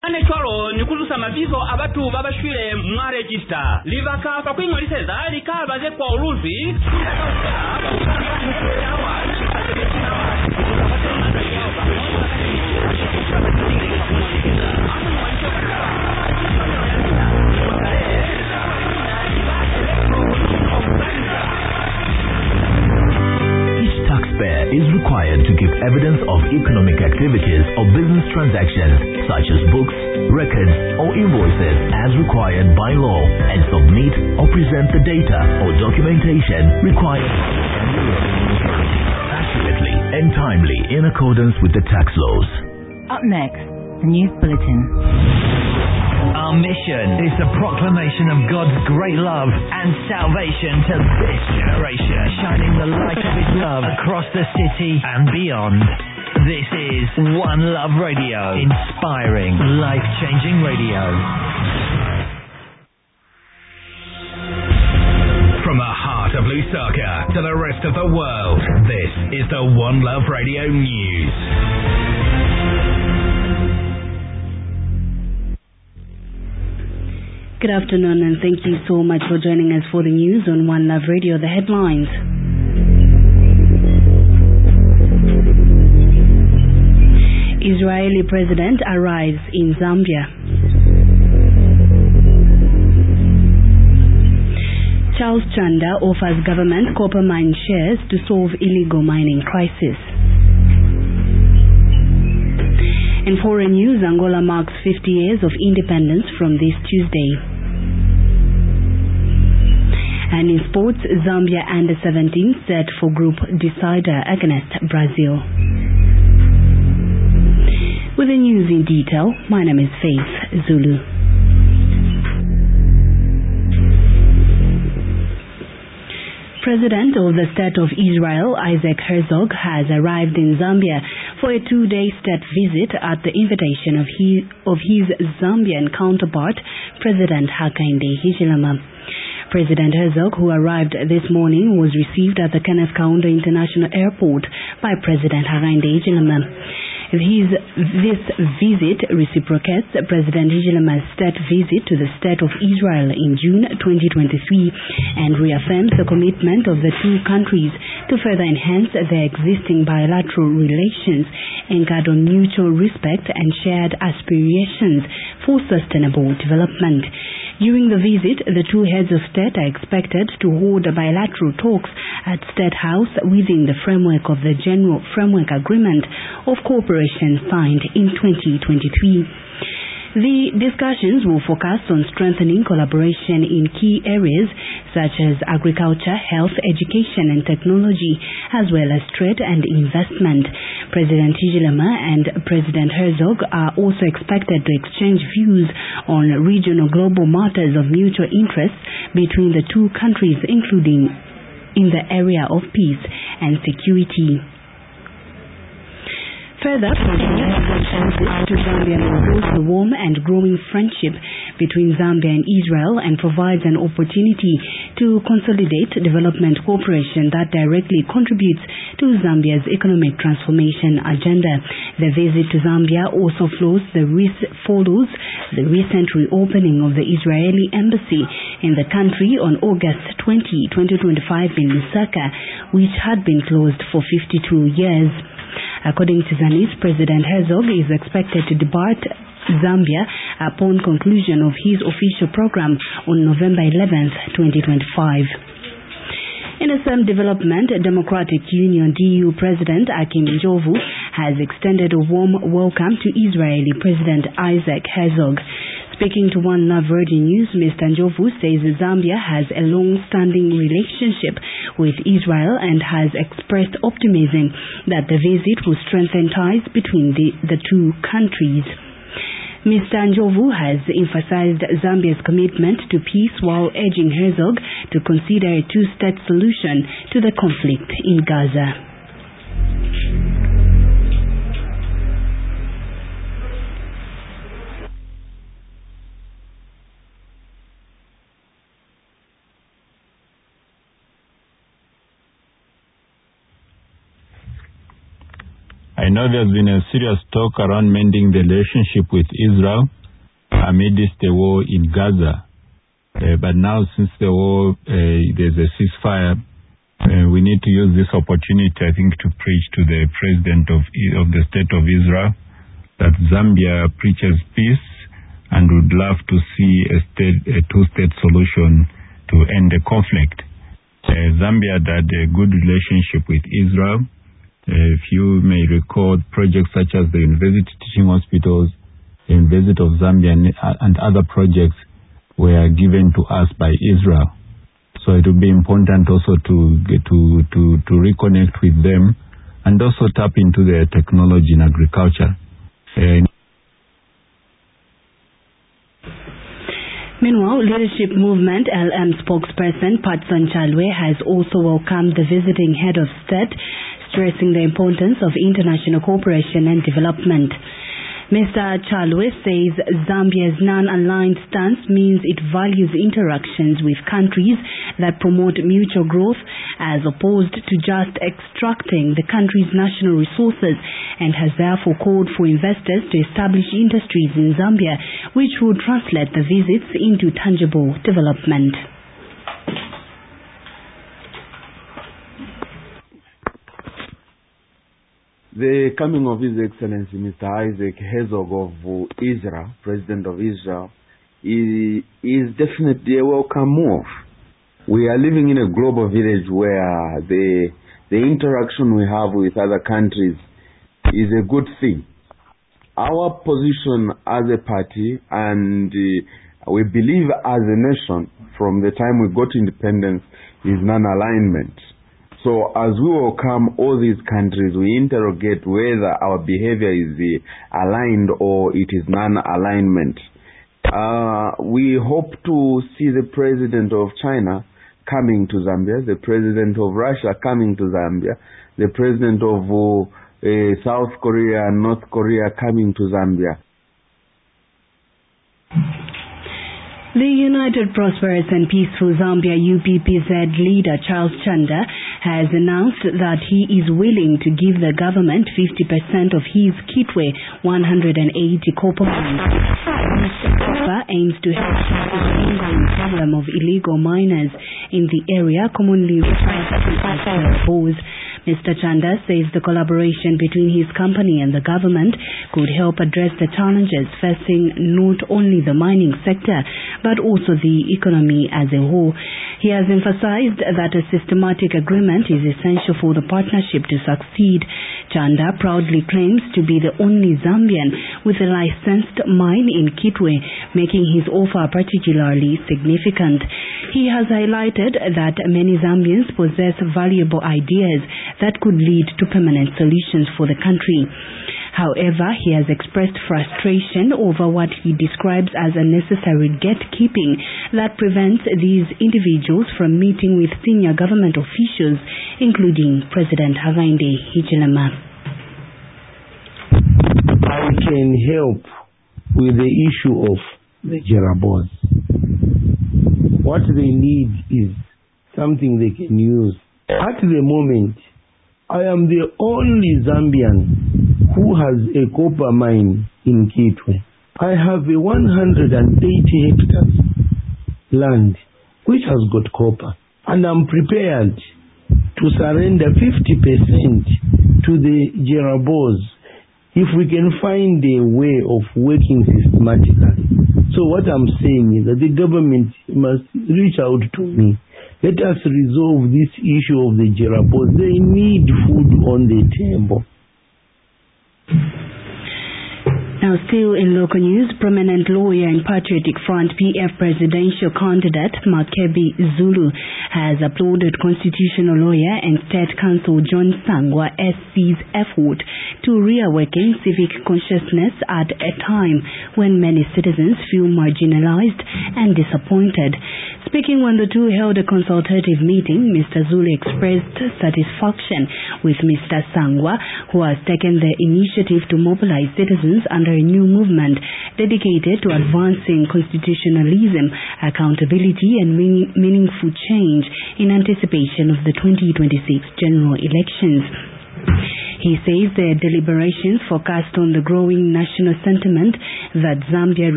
Anechwalo nikulusa mavizo abatu babashwile mwa register livaka pakwing'oliseza likabaze kwa uluzi is required to give evidence of economic activities or business transactions such as books, records, or invoices as required by law and submit or present the data or documentation required accurately and timely in accordance with the tax laws. Up next, the news bulletin. Our mission is the proclamation of God's great love and salvation to this generation, shining the light of His love across the city and beyond. This is One Love Radio, inspiring, life-changing radio. From the heart of Lusaka to the rest of the world, this is the One Love Radio News. Good afternoon and thank you so much for joining us for the news on One Love Radio. The headlines. Israeli president arrives in Zambia. Charles Chanda offers government copper mine shares to solve illegal mining crisis. In foreign news, Angola marks 50 years of independence from this Tuesday. And in sports, Zambia under-17 set for group decider against Brazil. With the news in detail, my name is Faith Zulu. President of the State of Israel, Isaac Herzog, has arrived in Zambia for a 2-day state visit at the invitation of his Zambian counterpart, President Hakainde Hichilema. President Herzog, who arrived this morning, was received at the Kenneth Kaunda International Airport by President Hakainde Hichilema. This visit reciprocates President Hichilema's state visit to the State of Israel in June 2023 and reaffirms the commitment of the two countries to further enhance their existing bilateral relations anchored on mutual respect and shared aspirations for sustainable development. During the visit, the two heads of state are expected to hold bilateral talks at State House within the framework of the General Framework Agreement of Cooperation signed in 2023. The discussions will focus on strengthening collaboration in key areas such as agriculture, health, education and technology, as well as trade and investment. President Hichilema and President Herzog are also expected to exchange views on regional global matters of mutual interest between the two countries, including in the area of peace and security. Further, to Zambia reinforces the warm and growing friendship between Zambia and Israel and provides an opportunity to consolidate development cooperation that directly contributes to Zambia's economic transformation agenda. The visit to Zambia also follows the recent reopening of the Israeli embassy in the country on August 20, 2025 in Lusaka, which had been closed for 52 years. According to Zanis, President Herzog is expected to depart Zambia upon conclusion of his official program on November 11, 2025. In the same development, Democratic Union DU President Akim Ndlovu has extended a warm welcome to Israeli President Isaac Herzog. Speaking to One Love Radio News, Mr. Ndlovu says Zambia has a long-standing relationship with Israel and has expressed optimism that the visit will strengthen ties between the two countries. Mr. Ndlovu has emphasized Zambia's commitment to peace while urging Herzog to consider a two-state solution to the conflict in Gaza. I know there's been a serious talk around mending the relationship with Israel amidst the war in Gaza. But now, since the war, there's a ceasefire, we need to use this opportunity, I think, to preach to the president of the state of Israel that Zambia preaches peace and would love to see a two-state solution to end the conflict. Zambia had a good relationship with Israel. If you may recall, projects such as the University Teaching Hospitals, the University of Zambia, and other projects were given to us by Israel. So it will be important also to reconnect with them and also tap into their technology in agriculture. Meanwhile, Leadership Movement LM spokesperson Patson Chalwe has also welcomed the visiting head of state, stressing the importance of international cooperation and development. Mr. Chalwe says Zambia's non-aligned stance means it values interactions with countries that promote mutual growth as opposed to just extracting the country's national resources, and has therefore called for investors to establish industries in Zambia which would translate the visits into tangible development. The coming of His Excellency Mr. Isaac Herzog of Israel, President of Israel, is definitely a welcome move. We are living in a global village where the interaction we have with other countries is a good thing. Our position as a party, and we believe as a nation from the time we got independence, is non-alignment. So as we welcome all these countries, we interrogate whether our behavior is aligned or it is non-alignment. We hope to see the president of China coming to Zambia, the president of Russia coming to Zambia, the president of South Korea and North Korea coming to Zambia. The United Prosperous and Peaceful Zambia UPPZ leader Charles Chanda has announced that he is willing to give the government 50% of his Kitwe 180 copper mines. This offer aims to help the ongoing problem of illegal miners in the area, commonly referred to as Boers. Mr. Chanda says the collaboration between his company and the government could help address the challenges facing not only the mining sector but also the economy as a whole. He has emphasized that a systematic agreement is essential for the partnership to succeed. Chanda proudly claims to be the only Zambian with a licensed mine in Kitwe, making his offer particularly significant. He has highlighted that many Zambians possess valuable ideas that could lead to permanent solutions for the country. However, he has expressed frustration over what he describes as unnecessary gatekeeping that prevents these individuals from meeting with senior government officials, including President Hakainde Hichilema. I can help with the issue of the Jerabos. What they need is something they can use. At the moment, I am the only Zambian who has a copper mine in Kitwe. I have a 180 hectares land which has got copper, and I'm prepared to surrender 50% to the Jerabos if we can find a way of working systematically. So what I'm saying is that the government must reach out to me. Let us resolve this issue of the Jerabos. They need food on the table. Now, still in local news, prominent lawyer and Patriotic Front PF presidential candidate Makebi Zulu has applauded constitutional lawyer and State Counsel John Sangwa SC's effort to reawaken civic consciousness at a time when many citizens feel marginalized and disappointed. Speaking when the two held a consultative meeting, Mr. Zulu expressed satisfaction with Mr. Sangwa, who has taken the initiative to mobilize citizens under a new movement dedicated to advancing constitutionalism, accountability and meaningful change in anticipation of the 2026 general elections. He says the deliberations focused on the growing national sentiment that Zambia